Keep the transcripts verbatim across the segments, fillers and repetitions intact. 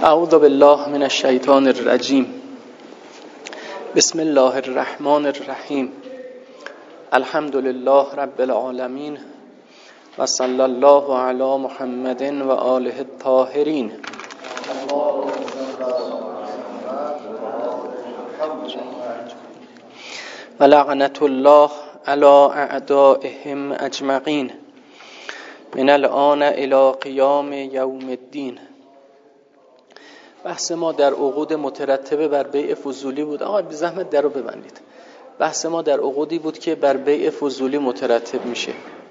اعوذ بالله من الشیطان الرجیم. بسم الله الرحمن الرحیم. الحمد لله رب العالمین و صلی الله علی محمد و آله الطاهرین. و لعنت الله علی اعدائهم اجمعین من الآن الی قیام یوم الدین. بحث ما در عقود مترتبه بر بیع فضولی بود. آقا بی زحمت درو ببندید. بحث ما در عقودی بود که بر بیع فضولی مترتب میشه.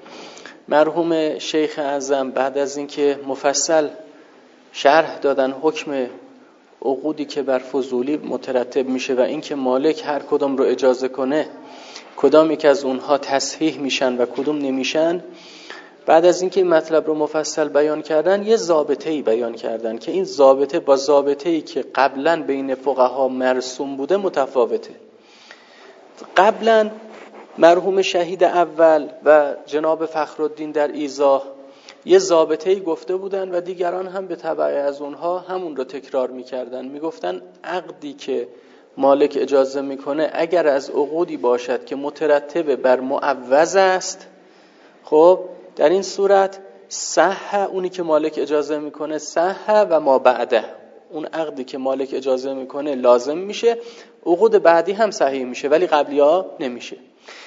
مرحوم شیخ اعظم بعد از اینکه مفصل شرح دادن حکم عقودی که بر فضولی مترتب میشه و اینکه مالک هر کدوم رو اجازه کنه کدام یک از اونها تصحیح میشن و کدوم نمیشن، بعد از اینکه این مطلب رو مفصل بیان کردن یه ضابطه‌ای بیان کردن که این ضابطه با ضابطه‌ای که قبلا بین فقها مرسوم بوده متفاوته. قبلا مرحوم شهید اول و جناب فخرالدین در ایضاح یه ضابطه‌ای گفته بودن و دیگران هم به تبع از اونها همون رو تکرار می‌کردن. میگفتن عقدی که مالک اجازه میکنه اگر از عقودی باشد که مترتب بر معوض است، خب در این صورت صح اونی که مالک اجازه میکنه صح و ما بعده، اون عقدی که مالک اجازه میکنه لازم میشه، عقود بعدی هم صحیح میشه ولی قبلی ها نمیشه.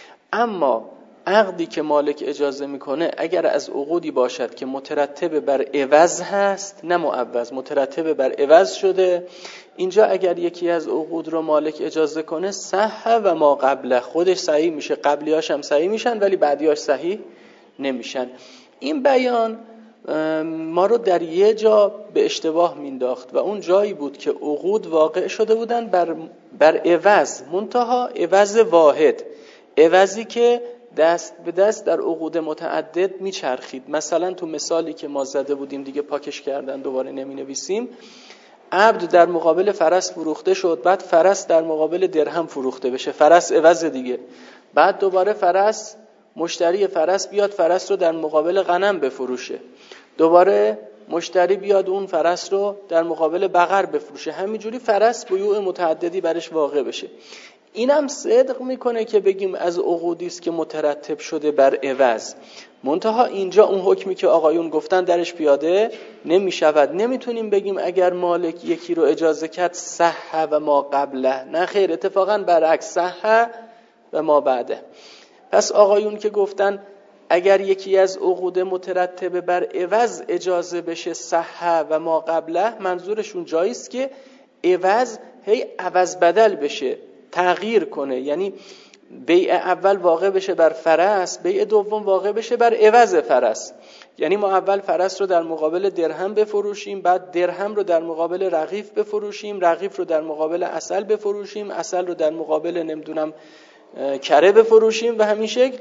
اما عقدی که مالک اجازه میکنه اگر از عقودی باشد که مترتب بر عوض هست، نه معوض، مترتب بر عوض شده، اینجا اگر یکی از عقود رو مالک اجازه کنه صح و ما قبله، خودش صحیح میشه، قبلیاش هم صحیح میشن ولی بعدیاش صحیح نمیشن. این بیان ما رو در یه جا به اشتباه مینداخت و اون جایی بود که عقود واقع شده بودن بر, بر عوض، منتها عوض واحد، عوضی که دست به دست در عقود متعدد میچرخید. مثلا تو مثالی که ما زده بودیم دیگه پاکش کردن دوباره نمی نویسیم، عبد در مقابل فرس فروخته شد، بعد فرس در مقابل درهم فروخته بشه، فرس عوض دیگه، بعد دوباره فرس مشتری فرس بیاد فرس رو در مقابل غنم بفروشه، دوباره مشتری بیاد اون فرس رو در مقابل بقر بفروشه، همینجوری فرس بیوع متعددی برش واقع بشه. اینم صدق میکنه که بگیم از عقودی است که مترتب شده بر عوض، منتها اینجا اون حکمی که آقایون گفتن درش پیاده نمیشود. نمیتونیم بگیم اگر مالک یکی رو اجازه کرد صح و ما قبله، نه خیر، اتفاقا برعکس، صح و ما بعده. پس آقایون که گفتن اگر یکی از عقود مترتب بر عوض اجازه بشه صح و ما قبله، منظورشون جاییست که عوض هی عوض بدل بشه، تغییر کنه، یعنی بیع اول واقع بشه بر فرس، بیع دوم واقع بشه بر عوض فرس. یعنی ما اول فرس رو در مقابل درهم بفروشیم، بعد درهم رو در مقابل رغیف بفروشیم، رغیف رو در مقابل عسل بفروشیم، عسل رو در مقابل نمیدونم کره بفروشیم و همین شکل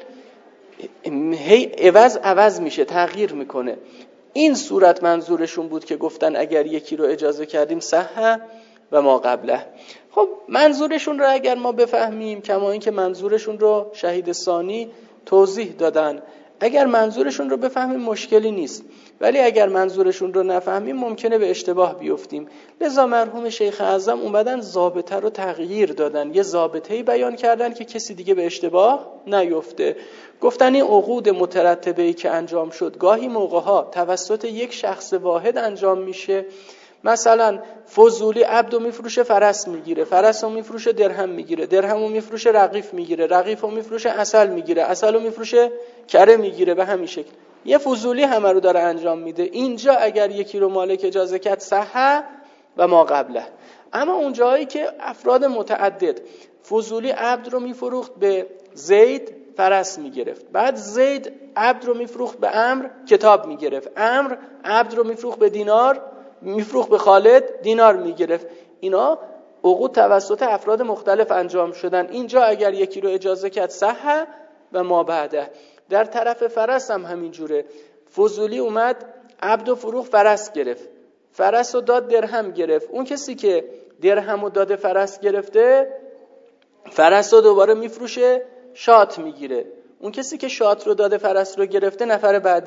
هی عوض عوض میشه، تغییر میکنه. این صورت منظورشون بود که گفتن اگر یکی رو اجازه کردیم صح و ما قبله. خب منظورشون رو اگر ما بفهمیم، کما این که منظورشون رو شهید ثانی توضیح دادن، اگر منظورشون رو بفهمیم مشکلی نیست، ولی اگر منظورشون رو نفهمیم ممکنه به اشتباه بیفتیم. لذا مرحوم شیخ اعظم اومدن ضابطه رو تغییر دادن، یه ضابطه‌ای بیان کردن که کسی دیگه به اشتباه نیفته. گفتن این عقود مترتبه‌ای که انجام شد گاهی موقع‌ها توسط یک شخص واحد انجام میشه. مثلا فضولی عبدو میفروشه فرس میگیره، فرسو میفروشه درهم میگیره، درهمو میفروشه رغیف میگیره، رغیفو میفروشه عسل میگیره، عسلو میفروشه کره میگیره، به همین شکل یه فضولی همه رو داره انجام میده. اینجا اگر یکی رو مالک اجازه کرد صح و ما قبله. اما اون جایی که افراد متعدد، فضولی عبد رو میفروخت به زید فرس میگرفت، بعد زید عبد رو میفروخت به عمرو کتاب میگرفت، عمرو عبد رو میفروخت به دینار، میفروخت به خالد دینار میگرفت، اینا عقود توسط افراد مختلف انجام شدن. اینجا اگر یکی رو اجازه کرد صح و ما بعده. در طرف فرس هم همین جوره، فضولی اومد عبد و فروخت فرس گرفت، فرس رو داد درهم گرفت، اون کسی که درهم رو داده فرس گرفته فرس رو دوباره میفروشه شات میگیره، اون کسی که شات رو داده فرس رو گرفته نفر بعدی.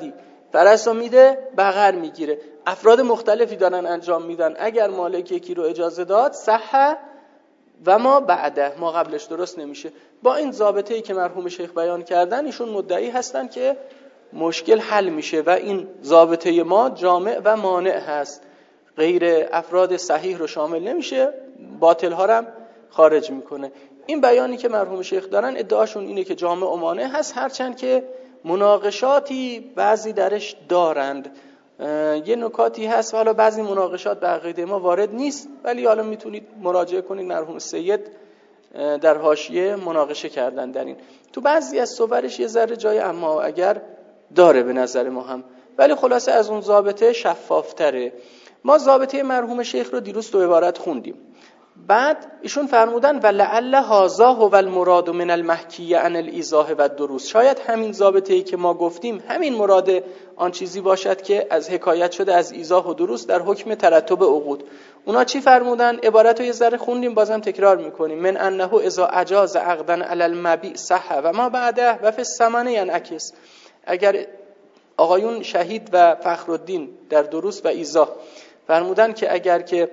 فرس رو میده بغر میگیره. افراد مختلفی دارن انجام میدن. اگر مالک یکی رو اجازه داد صح و ما بعده، ما قبلش درست نمیشه. با این ضابطه‌ای که مرحوم شیخ بیان کردن ایشون مدعی هستن که مشکل حل میشه و این ضابطه ما جامع و مانع هست، غیر افراد صحیح رو شامل نمیشه، باطل ها رو هم خارج میکنه. این بیانی که مرحوم شیخ دارن ادعاشون اینه که جامع و مانع هست، هرچند که مناقشاتی بعضی درش دارند. یه نکاتی هست، حالا بعضی مناقشات به عقیده ما وارد نیست، ولی حالا میتونید مراجعه کنید، مرحوم سید در حاشیه مناقشه کردن در این. تو بعضی از صورش یه ذره جای اما اگر داره به نظر ما هم، ولی خلاصه از اون ضابطه شفافتره. ما ضابطه مرحوم شیخ رو دیروز تو عبارت خوندیم. بعد ایشون فرمودن ولعل هذا هو المراد من المحکی عن الایضاح و الدروس. شاید همین ضابطه‌ای که ما گفتیم همین مراد آن چیزی باشد که از حکایت شده از ایضاح و دروس در حکم ترتب عقود. اونا چی فرمودن؟ عبارت رو یه ذره خوندیم، بازم تکرار میکنیم. من انه اذا اجاز عقدا علی المبیع صح و ما بعده و فی الثمن ینعکس. اگر آقایون شهید و فخرالدین در دروس و ایضاح فرمودن که اگر که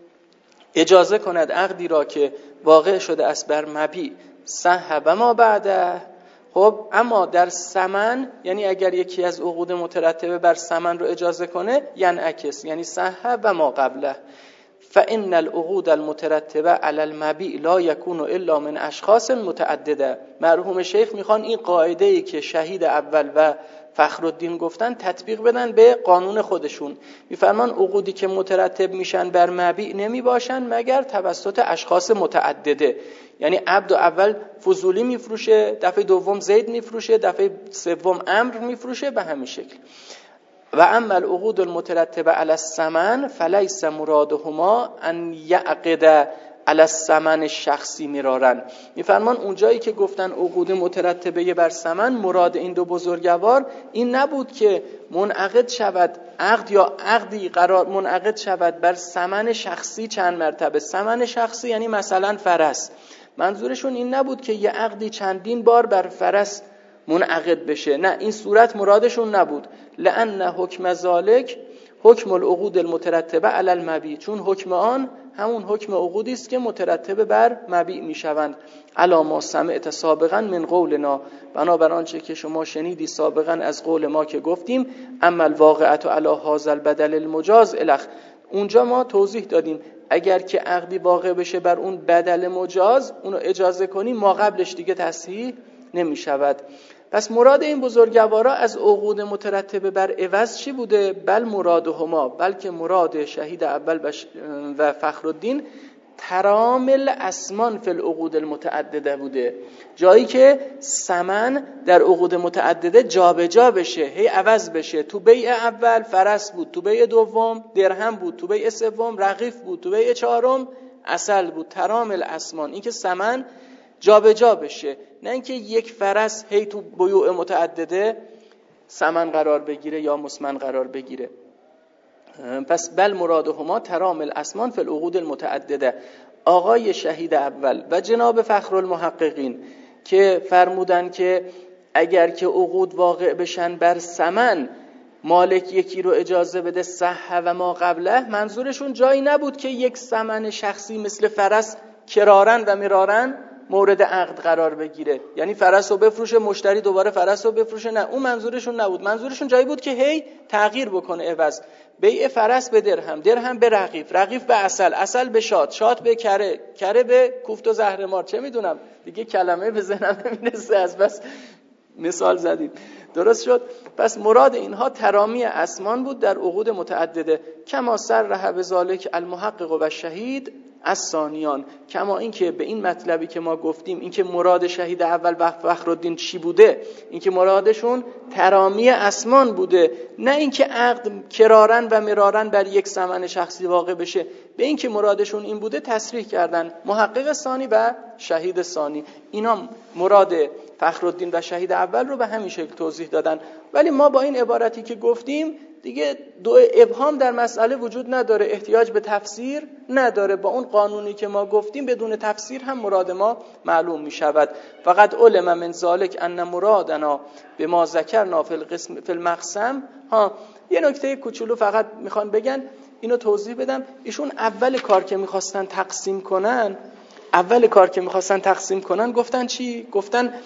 اجازه کند عقدی را که واقع شده است بر مبیع صح و ما بعده، خب اما در ثمن، یعنی اگر یکی از عقود مترتبه بر ثمن رو اجازه کنه، ینعکس یعنی صح و ما قبله. فإن العقود المترتبه علی المبیع لا یکون الا من اشخاص متعدده. مرحوم شیخ میخوان این قاعده‌ای که شهید اول و فخرالدین گفتن تطبیق بدن به قانون خودشون. میفرمان عقودی که مترتب میشن بر مبیع نمی باشن مگر توسط اشخاص متعدده، یعنی عبد اول فضولی میفروشه، دفعه دوم زید میفروشه، دفعه سوم عمرو میفروشه، به همین شکل. و اما العقود المترتبه علی الثمن فلیس مرادهما ان یعقد علی الثمن شخصی مرارن. میفرمان اونجایی که گفتن عقود مترتبه بر ثمن، مراد این دو بزرگوار این نبود که منعقد شود عقد یا عقدی قرار منعقد شود بر ثمن شخصی چند مرتبه. ثمن شخصی یعنی مثلا فرس. منظورشون این نبود که یه عقدی چندین بار بر فرس منعقد بشه، نه، این صورت مرادشون نبود. لأن حکم ذالک حکم العقود المترتبه علی المبیع، چون حکم آن همون حکم عقودی است که مترتبه بر مبیع میشوند. علی ما سمعت سابقا من قولنا، بنابر آنچه که شما شنیدی سابقا از قول ما که گفتیم. اما الواقعه علی هذا البدل المجاز الخ، اونجا ما توضیح دادیم اگر که عقدی واقع بشه بر اون بدل مجاز، اونو اجازه کنیم، ما قبلش دیگه تصحیح نمی شود. پس مراد این بزرگوارا از عقود مترتبه بر عوض چی بوده؟ بل مرادهما، بلکه مراد شهید اول و فخرالدین ترامل اسمان فی العقود المتعدده بوده، جایی که ثمن در عقود متعدده جابجا جا بشه، هی عوض بشه. تو بیع اول فرس بود، تو بیع دوم درهم بود، تو بیع سوم رغیف بود، تو بیع چهارم عسل بود. ترامل اسمان، این که ثمن جابجا جا بشه، نه اینکه یک فرس هی تو بیوع متعدده ثمن قرار بگیره یا مسمن قرار بگیره. پس بل مرادهما ترامل اسمان فی العقود المتعدده. آقای شهید اول و جناب فخرالمحققین که فرمودن که اگر که عقود واقع بشن بر ثمن، مالک یکی رو اجازه بده صح و ما قبله، منظورشون جایی نبود که یک ثمن شخصی مثل فرس کرارن و مرارن مورد عقد قرار بگیره، یعنی فرس رو بفروشه مشتری دوباره فرس رو بفروشه، نه، اون منظورشون نبود. منظورشون جایی بود که هی تغییر بکنه عوض. بیع فرس به درهم، درهم به رغیف، رغیف به عسل، عسل به شاد، شاد به کره، کره به کوفت و زهرمار، چه میدونم دیگه کلمه به ذهنم نمیرسه، از بس مثال زدید. درست شد؟ پس مراد اینها ترامی اسمان بود در عقود متعدده. کما صرح بذالک المحقق و شهید الثانیان، کما این که به این مطلبی که ما گفتیم، این که مراد شهید اول و فخرالدین چی بوده، این که مرادشون ترامی اسمان بوده، نه این که عقد کرارن و مرارن بر یک ثمن شخصی واقع بشه. به این که مرادشون این بوده تصریح کردن محقق ثانی و شهید ثانی. اینا مراد فخرالدین و شهید اول رو به همین شکل توضیح دادن. ولی ما با این عبارتی که گفتیم دیگه دو ابهام در مسئله وجود نداره، احتیاج به تفسیر نداره. با اون قانونی که ما گفتیم بدون تفسیر هم مراد ما معلوم می شود. فقط علم من ذالک ان مرادنا به ما ذکرنا فی القسم فی المقسم. ها یه نکته کوچولو فقط میخوان بگن، اینو توضیح بدم. ایشون اول کار که میخواستن تقسیم کنن اول کار که میخواستن تقسیم کنن گفتن چی؟ گفتن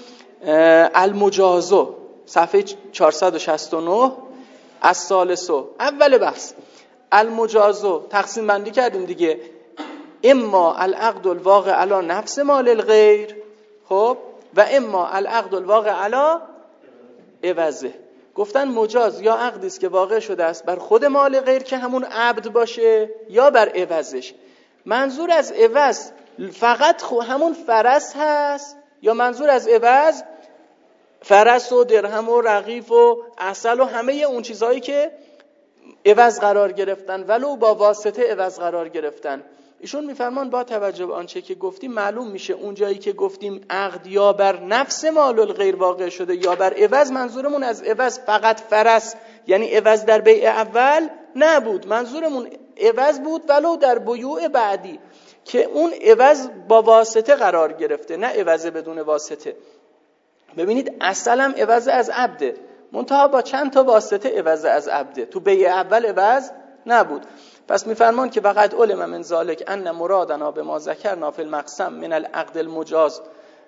المجازو، صفحه چهارصد و شصت و نه از ثالثو، اول بحث المجازو تقسیم بندی کردیم دیگه. اما العقد الواقع علی نفس مال الغیر، خب، و اما العقد الواقع علی عوضه. گفتن مجاز یا عقدی است که واقع شده است بر خود مال غیر که همون عبد باشه یا بر عوضش. منظور از عوض فقط خو همون فرس هست یا منظور از عوض فرس و درهم و رغیف و عسل و همه اون چیزهایی که عوض قرار گرفتن ولو با واسطه عوض قرار گرفتن؟ ایشون میفرمان با توجه به آنچه که گفتیم معلوم میشه اون جایی که گفتیم عقد یا بر نفس مال الغیر واقع شده یا بر عوض، منظورمون از عوض فقط فرس، یعنی عوض در بیع اول نبود، منظورمون عوض بود ولو در بیوع بعدی که اون عوض با واسطه قرار گرفته، نه عوض بدون واسطه. ببینید اصلا هم عوض از عبده، منتها با چند تا واسطه عوض از عبده، تو بیع اول عوض نبود. پس میفرمان که وقد علم من ذالک ان مرادنا بما ذکرنا فی المقسم من العقد المجاز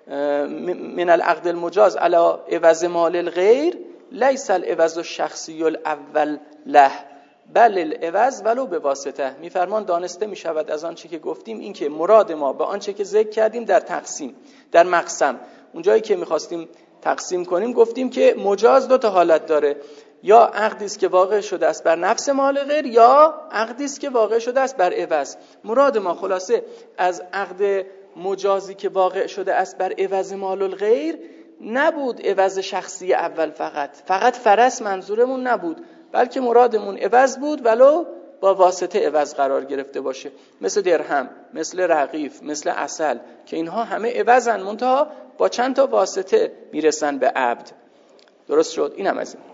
من العقد المجاز علی عوض مال الغیر لیس العوض الشخصی الاول له بل العوض ولو به واسطه. میفرمان دانسته میشود از آنچه که گفتیم این که مراد ما به آنچه که ذکر کردیم در تقسیم در مقسم، اون جایی که میخواستیم تقسیم کنیم گفتیم که مجاز دو تا حالت داره، یا عقدی است که واقع شده است بر نفس مال غیر یا عقدی است که واقع شده است بر عوض. مراد ما خلاصه از عقد مجازی که واقع شده است بر عوض مال الغیر نبود عوض شخصی اول، فقط فقط فرس منظورمون نبود، بلکه مرادمون عوض بود ولو با واسطه عوض قرار گرفته باشه، مثل درهم، مثل رغیف، مثل عسل که اینها همه عوضن منتها با چند تا واسطه میرسن به عبد. درست شد؟ اینم از این.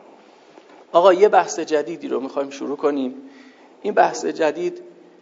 آقا یه بحث جدیدی رو میخوایم شروع کنیم. این بحث جدید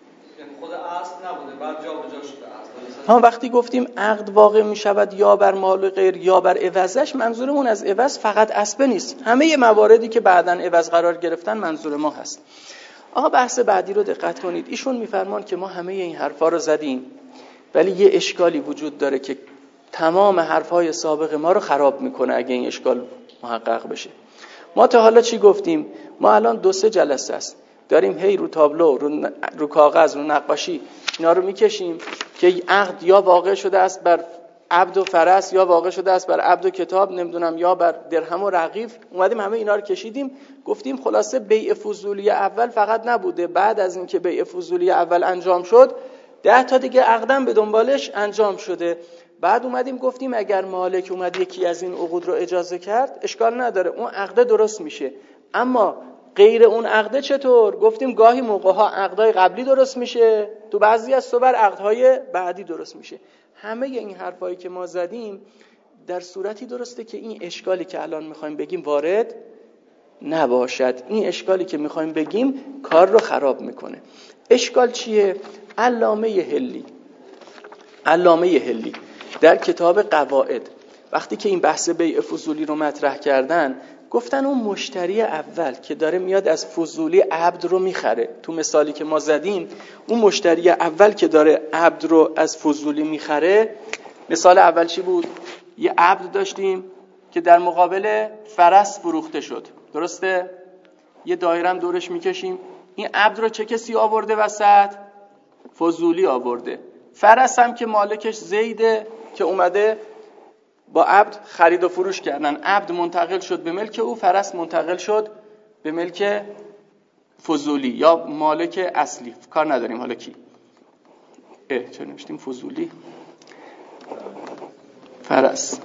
خود اصل نبوده، بعد جا به جا شده اصل. ها وقتی گفتیم عقد واقع میشود یا بر مال غیر یا بر عوضش، منظورمون از عوض فقط اسبه نیست، همه مواردی که بعداً عوض قرار گرفتن منظور ما هست. آقا بحث بعدی رو دقت کنید. ایشون میفرمان که ما همه این حرفا رو زدیم ولی یه اشکالی وجود داره که تمام حرفای سابق ما رو خراب میکنه اگه این اشکال محقق بشه. ما تا حالا چی گفتیم؟ ما الان دو سه جلسه است داریم هی رو تابلو، رو, رو کاغذ، رو نقاشی اینا رو میکشیم که عقد یا واقع شده است بر عبد و فرس یا واقع شده است بر عبد و کتاب، نمیدونم یا بر درهم و رغیف. اومدیم همه اینا رو کشیدیم، گفتیم خلاصه بیع فضولی اول فقط نبوده، بعد از اینکه بیع فضولی اول انجام شد ده تا دیگه عقدم به دنبالش انجام شده. بعد اومدیم گفتیم اگر مالک اومد یکی از این عقود رو اجازه کرد اشکال نداره، اون عقده درست میشه. اما غیر اون عقده چطور؟ گفتیم گاهی موقعها عقدهای قبلی درست میشه، تو بعضی از صور عقدهای بعدی درست میشه. همه این حرفایی که ما زدیم در صورتی درسته که این اشکالی که الان میخوایم بگیم وارد نباشد. این اشکالی که میخوایم بگیم کار رو خراب میکنه. اشکال چیه؟ علامه هلی علامه هلی در کتاب قواعد وقتی که این بحث بیع فضولی رو مطرح کردن گفتن اون مشتری اول که داره میاد از فضولی عبد رو میخره، تو مثالی که ما زدیم اون مشتری اول که داره عبد رو از فضولی میخره، مثال اول چی بود؟ یه عبد داشتیم که در مقابل فرس فروخته شد، درسته؟ یه دایره هم دورش میکشیم، این عبد رو چه کسی آورده وسط؟ فضولی آورده. فرس هم که مالکش زیده که اومده با عبد خرید و فروش کردن، عبد منتقل شد به ملک او، فرس منتقل شد به ملک فضولی یا مالک اصلی، کار نداریم حالا کی. اه چرا نوشتیم فضولی؟ فرس.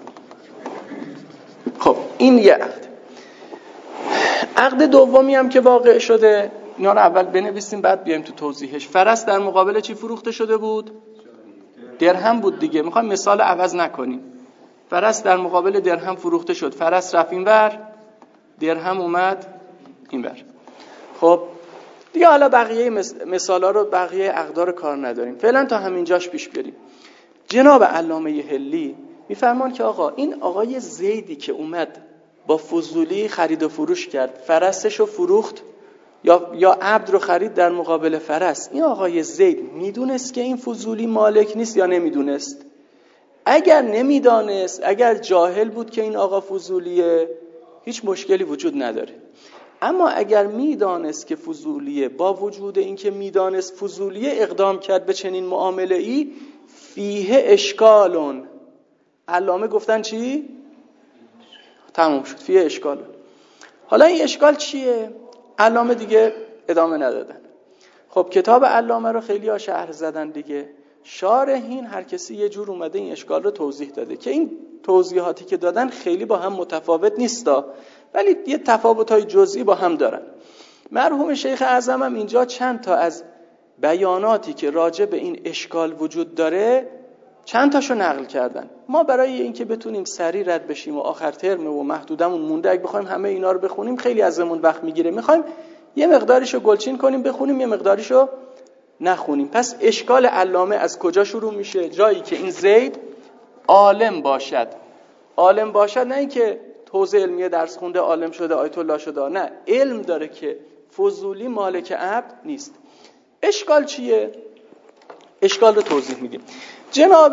خب این یه عقد. عقد دومی هم که واقع شده، اینا رو اول بنویسیم بعد بیایم تو توضیحش. فرس در مقابل چی فروخته شده بود؟ درهم بود دیگه، میخوایم مثال عوض نکنیم. فرس در مقابل درهم فروخته شد، فرس رفت اینور، درهم اومد اینور. خب دیگه حالا بقیه مثالا رو بقیه اقدار کار نداریم، فعلا تا همینجاش پیش بریم. جناب علامه حلی میفرمان که آقا این آقای زیدی که اومد با فضولی خرید و فروش کرد، فرسش رو فروخت یا یا عبد رو خرید در مقابل فرس، این آقای زید میدونست که این فضولی مالک نیست یا نمیدونست؟ اگر نمیدانست، اگر جاهل بود که این آقا فضولیه، هیچ مشکلی وجود نداره. اما اگر میدانست که فضولیه، با وجود اینکه میدانست فضولیه اقدام کرد به چنین معامله ای، فیه اشکالون. علامه گفتن چی؟ تموم شد، فیه اشکالون. حالا این اشکال چیه؟ علامه دیگه ادامه ندادن. خب کتاب علامه رو خیلی ها شرح زدن دیگه، شارحین هر کسی یه جور اومده این اشکال رو توضیح داده که این توضیحاتی که دادن خیلی با هم متفاوت نیستا، ولی یه تفاوت‌های جزئی با هم دارن. مرحوم شیخ اعظم هم اینجا چند تا از بیاناتی که راجع به این اشکال وجود داره چند تاشو نقل کردن. ما برای اینکه بتونیم سریع رد بشیم و آخر ترم و محدودمون مونده، اگه بخوایم همه اینا رو بخونیم خیلی ازمون وقت میگیره، میخوایم یه مقداریشو گلچین کنیم بخونیم، یه مقداریشو نخونیم. پس اشکال علامه از کجا شروع میشه؟ جایی که این زید عالم باشد. عالم باشد نه اینکه حوزه علمیه درس خونده عالم شده آیت الله شده، نه، علم داره که فضولی مالک عبد نیست. اشکال چیه؟ اشکال رو توضیح میدیم. جناب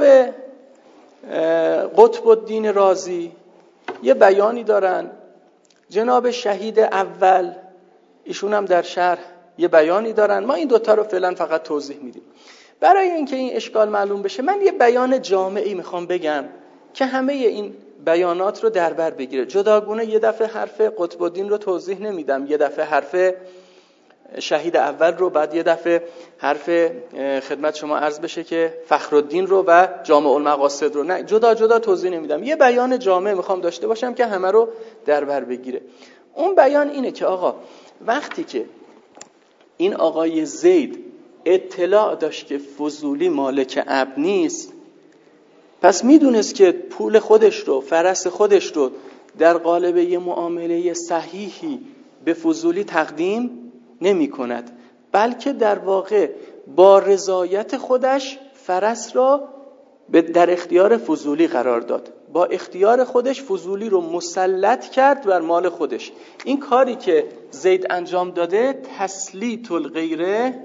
قطب الدین رازی یه بیانی دارن، جناب شهید اول ایشون هم در شرح یه بیانی دارن. ما این دوتا رو فعلا فقط توضیح میدیم. برای اینکه این اشکال معلوم بشه من یه بیان جامعی میخوام بگم که همه این بیانات رو در بر بگیره. جداگونه یه دفعه حرف قطب الدین رو توضیح نمیدم، یه دفعه حرف شهید اول رو، بعد یه دفعه حرف خدمت شما عرض بشه که فخرالدین رو و جامع المقاصد رو، نه، جدا جدا توضیح نمیدم. یه بیان جامع میخوام داشته باشم که همه رو در بر بگیره. اون بیان اینه که آقا وقتی که این آقای زید اطلاع داشت که فضولی مالک عبد نیست، پس میدونست که پول خودش رو، فرس خودش رو در قالب یه معامله صحیحی به فضولی تقدیم نمی کند، بلکه در واقع با رضایت خودش فرس را در اختیار فضولی قرار داد، با اختیار خودش فضولی رو مسلط کرد بر مال خودش. این کاری که زید انجام داده تسلیط الغیره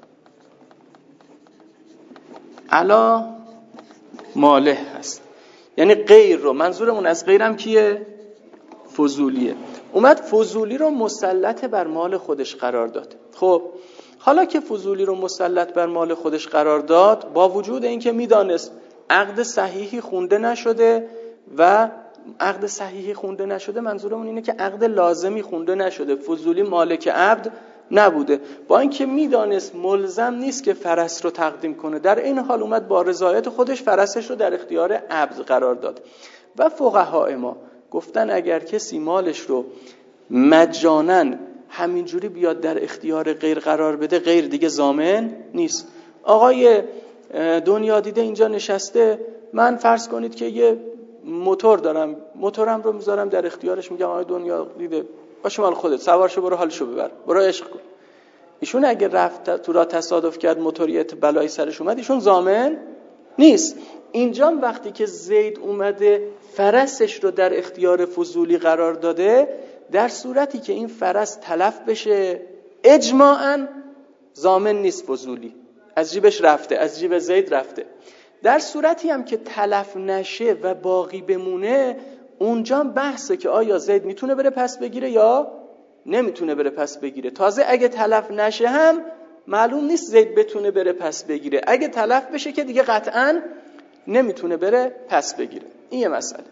علی ماله هست، یعنی غیر رو، منظورمون از غیرم کیه؟ فضولیه. اومد فضولی رو مسلط بر مال خودش قرار داد. خب حالا که فضولی رو مسلط بر مال خودش قرار داد، با وجود اینکه میدانست عقد صحیحی خونده نشده و عقد صحیحی خونده نشده منظورمون اینه که عقد لازمی خونده نشده، فضولی مالک عبد نبوده، با اینکه میدانست ملزم نیست که فرس رو تقدیم کنه، در این حال اومد با رضایت خودش فرسش رو در اختیار عبد قرار داد. و فقهای ما گفتن اگر کسی مالش رو مجانن همینجوری بیاد در اختیار غیر قرار بده، غیر دیگه ضامن نیست. آقای دنیا دیده اینجا نشسته، من فرض کنید که یه موتور دارم، موتورم رو میذارم در اختیارش، میگم آقای دنیا دیده باشه مال خودت، سوارشو برو حالشو ببر، برو عشق کن. ایشون اگه رفت تو را تصادف کرد موتوریت بلایی سرش اومد، ایشون ضامن نیست. اینجا وقتی که زید اومده فرسش رو در اختیار فضولی قرار داده، در صورتی که این فرس تلف بشه اجماعاً ضامن نیست فضولی، از جیبش رفته، از جیب زید رفته. در صورتی هم که تلف نشه و باقی بمونه، اونجا بحثه که آیا زید میتونه بره پس بگیره یا نمیتونه بره پس بگیره. تازه اگه تلف نشه هم معلوم نیست زید بتونه بره پس بگیره، اگه تلف بشه که دیگه قطعاً نمیتونه بره پس بگیره. این یه مسئله.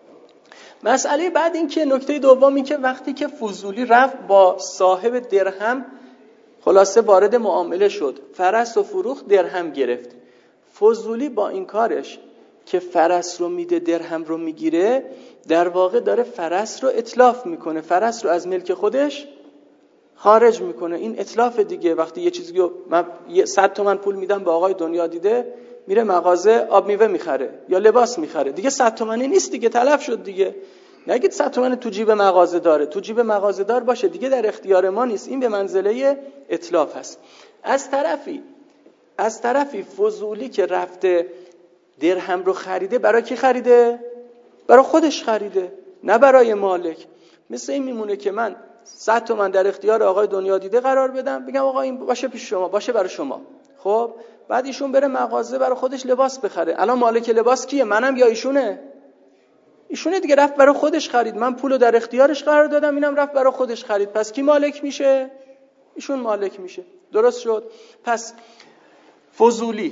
مسئله بعد این که نکته دوم این که وقتی که فضولی رفت با صاحب درهم خلاصه وارد معامله شد، فرس و فروخت، درهم گرفت، فضولی با این کارش که فرس رو میده درهم رو میگیره، در واقع داره فرس رو اتلاف میکنه، فرس رو از ملک خودش خارج میکنه. این اتلاف دیگه. وقتی یه چیزی رو من صد تومن پول میدم به آقای دنیا دیده، میره مغازه آب میوه میخره یا لباس میخره، دیگه صد تومنی نیست دیگه، تلف شد دیگه. نگید صد تومن تو جیب مغازه داره، تو جیب مغازه دار باشه دیگه در اختیار ما نیست. این به منزله اتلاف هست. از طرفی از طرفی فضولی که رفته درهم رو خریده، برای کی خریده؟ برای خودش خریده، نه برای مالک. مثل این میمونه که من صد تومن در اختیار آقای دنیا دیده قرار بدم، بگم آقا این باشه پیش شما، باشه برای شما. خب بعد ایشون بره مغازه برای خودش لباس بخره. الان مالک لباس کیه؟ منم یا ایشونه؟ ایشونه دیگه. رفت برای خودش خرید، من پولو در اختیارش قرار دادم، اینم رفت برای خودش خرید. پس کی مالک میشه؟ ایشون مالک میشه. درست شد؟ پس فضولی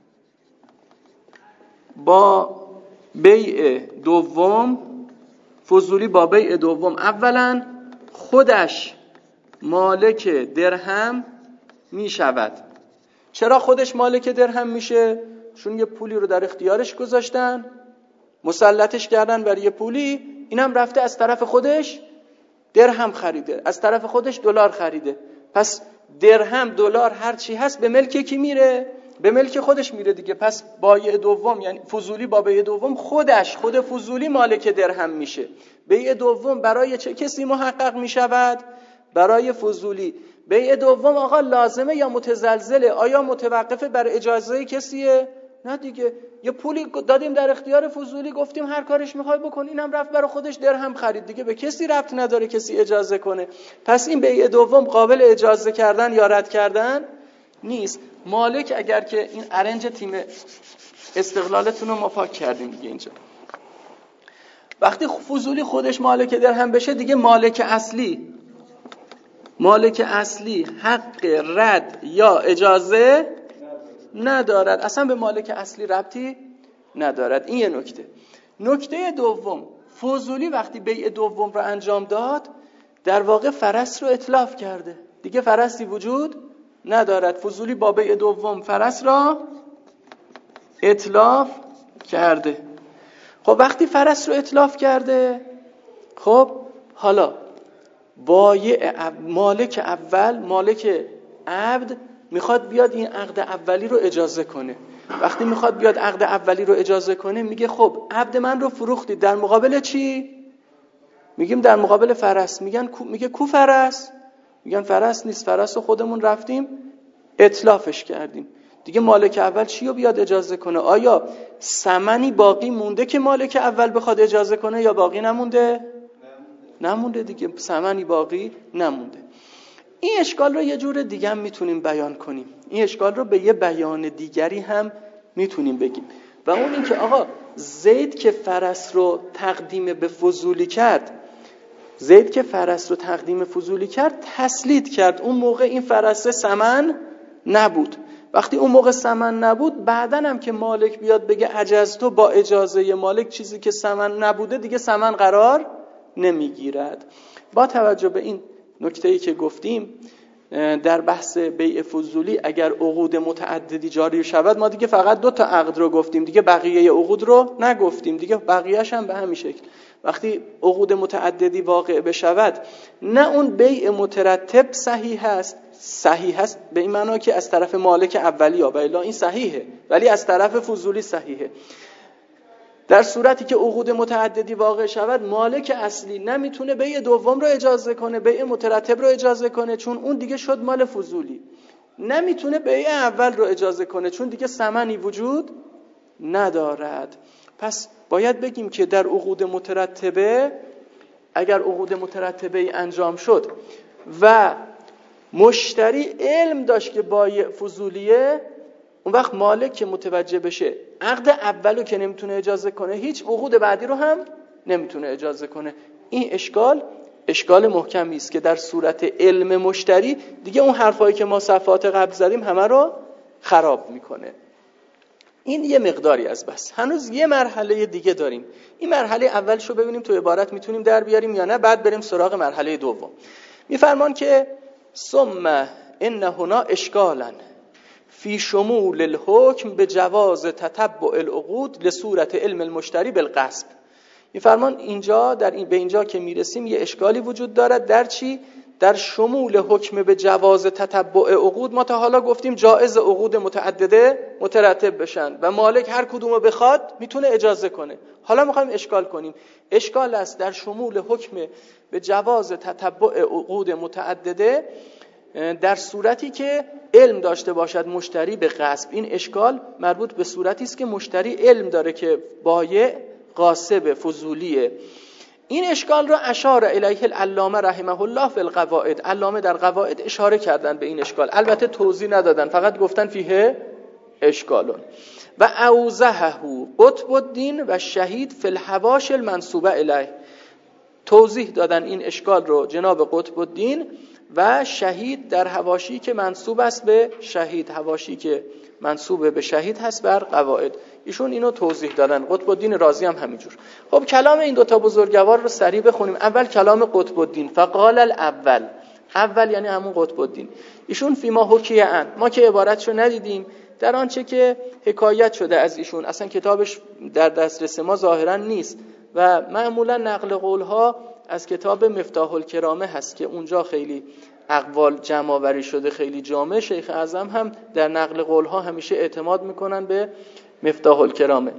با بیع دوم فضولی با بیع دوم اولا خودش مالک درهم میشود. چرا خودش مالک درهم میشه؟ چون یه پولی رو در اختیارش گذاشتن، مسلطش کردن بر یه پولی، اینم رفته از طرف خودش درهم خریده، از طرف خودش دلار خریده. پس درهم دلار هر چی هست به ملک کی میره؟ به ملک خودش میره دیگه. پس بایع دوم یعنی فضولی با بیع دوم خودش خود فضولی مالک درهم میشه. بیع دوم برای چه کسی محقق میشود؟ برای فضولی. بیع دوم آقا لازمه یا متزلزله؟ آیا متوقفه بر اجازه کسیه؟ نه دیگه. یه پولی دادیم در اختیار فضولی، گفتیم هر کارش میخوای بکن، اینم رفت برای خودش درهم خرید دیگه، به کسی ربط نداره کسی اجازه کنه. پس این بیع دوم قابل اجازه کردن یا رد کردن نیست. مالک اگر که این ارنج تیم استقلالتون رو ما پاک کردیم دیگه اینجا، وقتی فضولی خودش مالک درهم بشه دیگه مالک اصلی مالک اصلی حق رد یا اجازه ندارد، اصلا به مالک اصلی ربطی ندارد. این یه نکته. نکته دوم، فضولی وقتی بیع دوم رو انجام داد در واقع فرس رو اتلاف کرده، دیگه فرسی وجود ندارد. فضولی با بیع دوم فرس را اتلاف کرده. خب وقتی فرس رو اتلاف کرده، خب حالا بایع مالک اول، مالک عبد میخواد بیاد این عقد اولی رو اجازه کنه. وقتی میخواد بیاد عقد اولی رو اجازه کنه میگه خب عبد من رو فروختی، در مقابل چی؟ میگیم در مقابل فرس. میگن میگه کو فرس؟ میگن فرس نیست، فرس رو خودمون رفتیم اتلافش کردیم. دیگه مالک اول چی رو بیاد اجازه کنه؟ آیا ثمنی باقی مونده که مالک اول بخواد اجازه کنه یا باقی نمونده؟ نمونده دیگه، ثمنی باقی نمونده. این اشکال رو یه جور دیگه هم میتونیم بیان کنیم. این اشکال رو به یه بیان دیگری هم میتونیم بگیم و اون این که آقا زید که فرس رو تقدیم به فضولی کرد، زید که فرس رو تقدیم فضولی کرد تسلید کرد. اون موقع این فرس ثمن نبود. وقتی اون موقع ثمن نبود، بعدن هم که مالک بیاد بگه عجزتو، با اجازه مالک چیزی که ثمن نبوده دیگه ثمن قرار نمیگیرد. با توجه به این نکته‌ای که گفتیم در بحث بیع فضولی، اگر عقود متعددی جاری شود، ما دیگه فقط دو تا عقد رو گفتیم دیگه، بقیه عقود رو نگفتیم دیگه، بقیه‌اش هم به همین شکل. وقتی عقود متعددی واقع بشود، نه اون بیع مترتب صحیح است، صحیح است به این معنا که از طرف مالک اولی ها، الا این صحیحه، ولی از طرف فضولی صحیحه. در صورتی که عقود متعددی واقع شود، مالک اصلی نمیتونه بیع دوم رو اجازه کنه، بیع مترتب رو اجازه کنه، چون اون دیگه شد مال فضولی. نمیتونه بیع اول رو اجازه کنه، چون دیگه ثمنی وجود ندارد. پس باید بگیم که در عقود مترتبه، اگر عقود مترتبه انجام شد و مشتری علم داشت که بایع فضولیه، اون وقت مالک که متوجه بشه عقد اولو که نمیتونه اجازه کنه، هیچ عقود بعدی رو هم نمیتونه اجازه کنه. این اشکال اشکال محکمی است که در صورت علم مشتری دیگه اون حرفایی که ما صفحات قبل زدیم همه رو خراب میکنه. این یه مقداری از بس. هنوز یه مرحله دیگه داریم. این مرحله اولشو ببینیم تو عبارت میتونیم در بیاریم یا نه، بعد بریم سراغ مرحله دوم. میفرمان که ثم ان هنا اشکالا فی شمول الحکم به جواز تتبع العقود لصورت علم المشتری بالغصب. میفرمان اینجا در این به اینجا که میرسیم یه اشکالی وجود دارد در چی؟ در شمول حکم به جواز تتبع عقود، ما تا حالا گفتیم جایز عقود متعدده مترتب بشن و مالک هر کدومو بخواد میتونه اجازه کنه. حالا میخوایم اشکال کنیم. اشکال است در شمول حکم به جواز تتبع عقود متعدده در صورتی که علم داشته باشد مشتری به غصب. این اشکال مربوط به صورتی است که مشتری علم داره که بایع غاصب فضولیه. این اشکال را اشاره الیه العلامه رحمه الله فی القواعد. علامه در قواعد اشاره کردن به این اشکال، البته توضیح ندادن، فقط گفتن فیه اشکالون. و اوضحه قطب الدین و شهید فی الحواشی المنسوبه الیه. توضیح دادن این اشکال رو جناب قطب الدین و شهید در حواشی که منسوب است به شهید، حواشی که منسوب به شهید هست بر قواعد، ایشون اینو توضیح دادن. قطب الدین رازی هم همینجور. خب کلام این دوتا بزرگوار رو سریع بخونیم. اول کلام قطب الدین. فقال الاول، اول یعنی همون قطب الدین. ایشون فیما حکیه ان، ما که عبارتشو ندیدیم، در آنچه که حکایت شده از ایشون، اصلا کتابش در دسترس ما ظاهرا نیست و معمولا نقل قولها از کتاب مفتاح الکرامه هست که اونجا خیلی اقوال جمع آوری شده، خیلی جامع. شیخ اعظم هم در نقل قولها همیشه اعتماد میکنن به مفتاح الکرامه.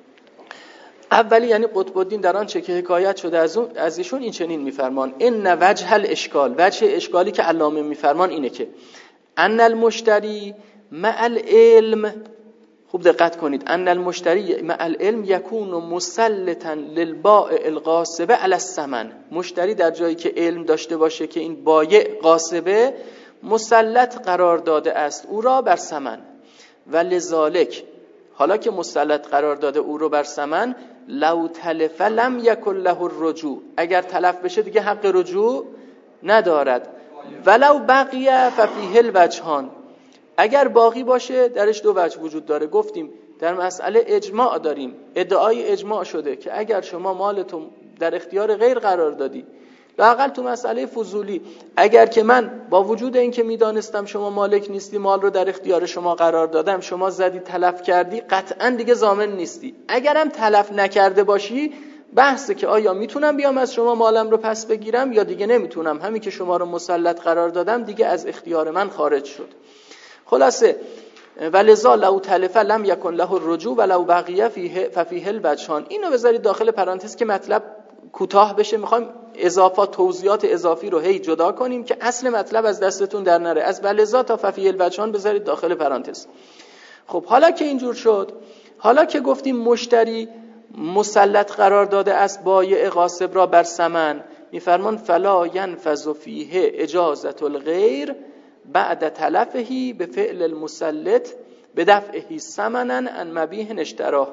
اولی یعنی قطب الدین در آنچه که حکایت شده از اون از ایشون این چنین میفرمان: ان وجه الاشکال، وجه اشکالی که علامه میفرمان اینه که ان المشتری مع العلم، خوب دقت کنید، ان المشتری مع العلم یکون مسلطا للبائع الغاصب علی الثمن. مشتری در جایی که علم داشته باشه که این بایع غاصبه، مسلط قرار داده است او را بر ثمن. و لذالک، حالا که مسلط قرار داده او رو بر ثمن، لو تلف لم یکن له الرجوع، اگر تلف بشه دیگه حق رجوع ندارد. ولو بقیه ففیه الوجهان، اگر باقی باشه درش دو وجه وجود داره. گفتیم در مسئله اجماع داریم، ادعای اجماع شده که اگر شما مالتو در اختیار غیر قرار دادی، لااقل تو مسئله فضولی، اگر که من با وجود اینکه میدانستم شما مالک نیستی، مال رو در اختیار شما قرار دادم، شما زدی تلف کردی، قطعا دیگه ضامن نیستی. اگرم تلف نکرده باشی، بحثه که آیا میتونم بیام از شما مالم رو پس بگیرم یا دیگه نمیتونم، همین که شما رو مسلط قرار دادم دیگه از اختیار من خارج شد. خلاصه ولذا لو تلف لم یکن له الرجوع ولو بقیه فیه ففیه الوجهان. اینو بذارید داخل پرانتز که مطلب کوتاه بشه. میخوایم اضافات توضیحات اضافی رو هی جدا کنیم که اصل مطلب از دستتون در نره. از ولذا تا ففیه الوجهان بذارید داخل پرانتز. خب حالا که اینجور شد، حالا که گفتیم مشتری مسلط قرار داده است بایع غاصب را بر ثمن، میفرمان فلا ينفذ فیه اجازه الغیر بعد تلفهی به فعل المسلط به دفعهی ثمنا عن مبیع اشتراه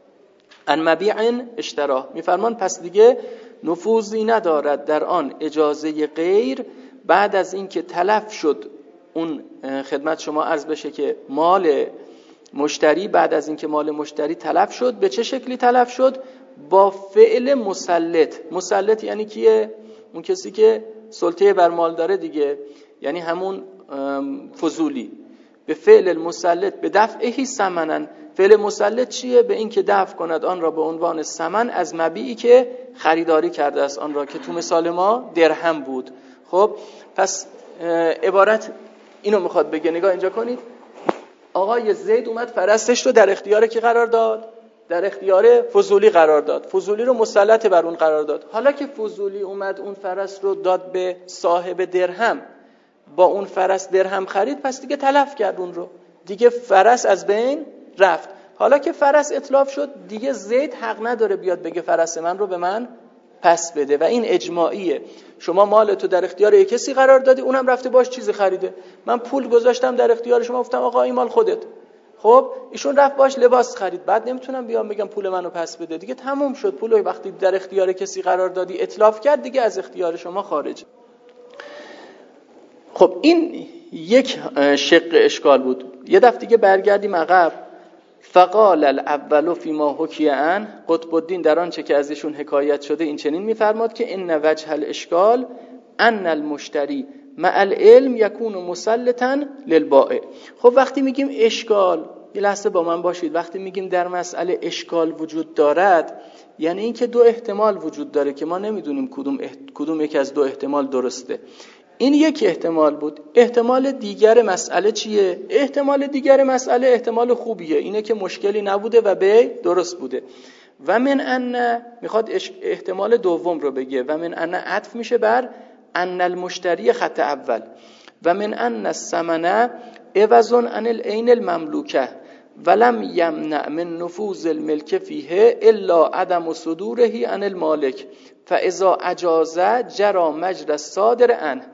عن مبیع اشتراه. میفرمان پس دیگه نفوذی ندارد در آن اجازه غیر بعد از اینکه تلف شد. اون خدمت شما عرض بشه که مال مشتری بعد از اینکه مال مشتری تلف شد، به چه شکلی تلف شد؟ با فعل مسلط. مسلط یعنی کیه؟ اون کسی که سلطه بر مال داره دیگه، یعنی همون فضولی. به فعل المسلط به دفعهی ثمنن. فعل مسلط چیه؟ به این که دفع کند آن را به عنوان ثمن از مبیعی که خریداری کرده است آن را، که تو مثال ما درهم بود. خب پس عبارت اینو میخواد بگه. نگاه اینجا کنید، آقای زید اومد فرستش رو در اختیار کی قرار داد؟ در اختیار فضولی قرار داد. فضولی رو مسلط بر اون قرار داد. حالا که فضولی اومد اون فرس رو داد به صاحب درهم، با اون فرس درهم خرید، پس دیگه تلف کرد اون رو، دیگه فرس از بین رفت. حالا که فرس اتلاف شد، دیگه زید حق نداره بیاد بگه فرس من رو به من پس بده. و این اجماعیه. شما مالتو در اختیار یک کسی قرار دادی، اونم رفته باش چیزی خریده. من پول گذاشتم در اختیار شما، گفتم آقا این مال خودت. خب ایشون رفت باش لباس خرید، بعد نمیتونم بیام بگم پول منو پس بده. دیگه تموم شد. پول وقتی در اختیار کسی قرار دادی اتلاف کرد، دیگه از اختیار شما خارج. خب این یک شق اشکال بود. یه دفعه دیگه برگردیم عقب. فقال الاول فیما حکی عن، قطب الدین در آنچه که ازشون حکایت شده این چنین میفرماد که ان وجه الاشکال ان المشتری مع العلم یکون مسلطا للبائع. خب وقتی میگیم اشکال، یه لحظه با من باشید، وقتی میگیم در مسئله اشکال وجود دارد، یعنی این که دو احتمال وجود داره که ما نمیدونیم کدوم احت... کدوم یک از دو احتمال درسته. این یک احتمال بود. احتمال دیگر مسئله چیه؟ احتمال دیگر مسئله احتمال خوبیه، اینه که مشکلی نبوده و بیع درست بوده. و من ان میخواد احتمال دوم رو بگه، و من ان عطف میشه بر ان المشتری خط اول. و من ان الثمن عوض عن العین المملوکه ولم یمنع من نفوذ الملک فیه الا عدم صدوره عن المالک فاذا اجاز جرى مجرى الصادر عنه.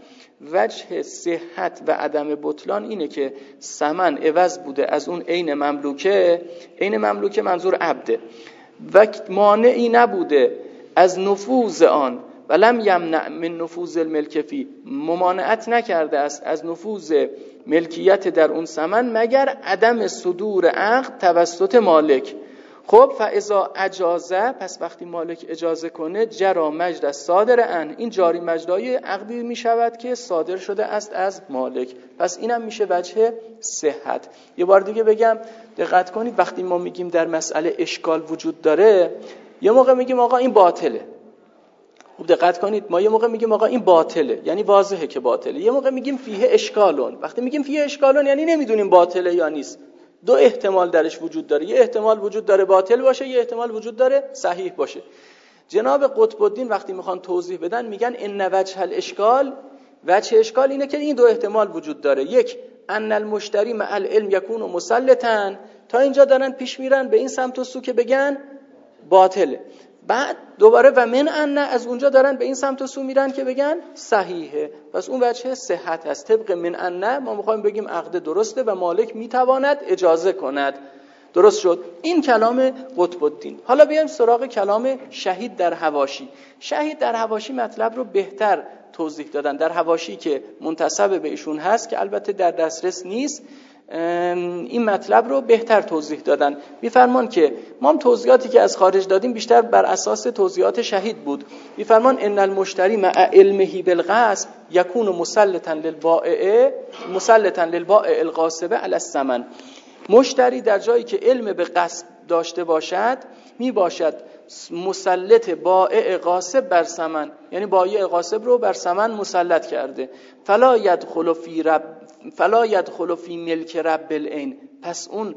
وجه صحت و عدم بطلان اینه که ثمن عوض بوده از اون عین مملوکه، عین مملوکه منظور عبده، و مانعی نبوده از نفوذ آن، ولم یمنع من نفوذ الملک فی، ممانعت نکرده است از نفوذ ملکیت در اون ثمن مگر عدم صدور عقد توسط مالک. خب فاذا اجازه، پس وقتی مالک اجازه کنه، جرا مجرى صادر عنه، این جاری مجرای عقدی می شود که صادر شده است از مالک. پس اینم میشه وجه صحت. یه بار دیگه بگم دقت کنید، وقتی ما میگیم در مسئله اشکال وجود داره، یه موقع میگیم آقا این باطله. خوب دقت کنید، ما یه موقع میگیم آقا این باطله، یعنی واضحه که باطله. یه موقع میگیم فیه اشکالون. وقتی میگیم فیه اشکالون یعنی نمیدونیم باطله یا نیست. دو احتمال درش وجود داره، یه احتمال وجود داره باطل باشه، یه احتمال وجود داره صحیح باشه. جناب قطب الدین وقتی میخوان توضیح بدن میگن ان وجه الاشکال، وجه اشکال اینه که این دو احتمال وجود داره. یک، ان المشتری مع العلم یکون مسلطا، تا اینجا دارن پیش میرن به این سمت و سو که بگن باطله. بعد دوباره و من ان، از اونجا دارن به این سمت و سو میرن که بگن صحیحه. پس اون وجه صحت هست. طبق من ان ما میخوایم بگیم عقد درسته و مالک میتواند اجازه کند. درست شد. این کلام قطب الدین. حالا بیایم سراغ کلام شهید در حواشی. شهید در حواشی مطلب رو بهتر توضیح دادن. در حواشی که منتسب به ایشون هست که البته در دسترس نیست، این مطلب رو بهتر توضیح دادن. میفرمان که ما هم توضیحاتی که از خارج دادیم بیشتر بر اساس توضیحات شهید بود. میفرمان ان المشتری مع علمه بالغصب یکون مسلطا للبائع مسلطا للبائع الغاصب علی الثمن. مشتری در جایی که علم به غصب داشته باشد می باشد مسلط بائع غاصب بر ثمن، یعنی بائع غاصب رو بر ثمن مسلط کرده. فلا يدخل فی رب فلا يدخل فی ملک رب العین، پس اون